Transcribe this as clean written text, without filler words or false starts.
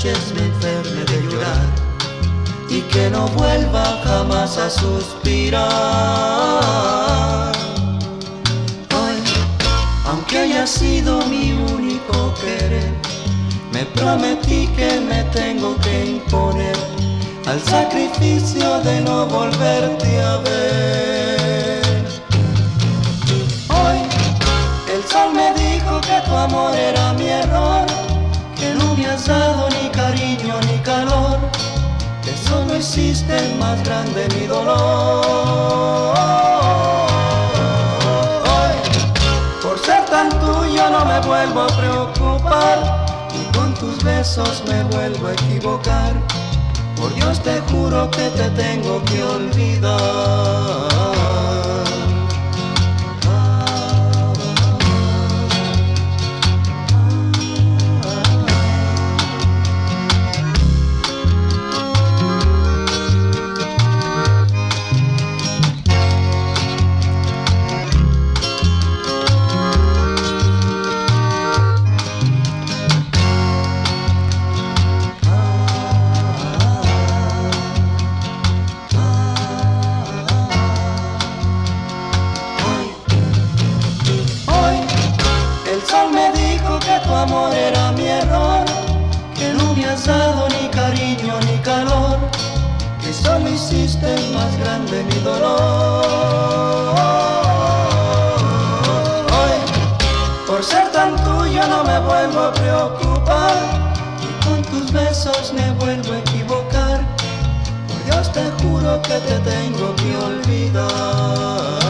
noches me enferme de llorar y que no vuelva jamás a suspirar. Hoy, aunque haya sido mi único querer, me prometí que me tengo que imponer al sacrificio de no volverte a ver. Hoy el sol me dijo que tu amor era mi error, que no me has dado ni cariño ni calor, que solo hiciste más grande mi dolor. Hoy, por ser tan tuyo no me vuelvo a preocupar, y con tus besos me vuelvo a equivocar. Por Dios te juro que te tengo que olvidar. Tu amor era mi error, que no me has dado ni cariño ni calor, que solo hiciste más grande mi dolor. Hoy, por ser tan tuyo no me vuelvo a preocupar, y con tus besos me vuelvo a equivocar. Por Dios te juro que te tengo que olvidar.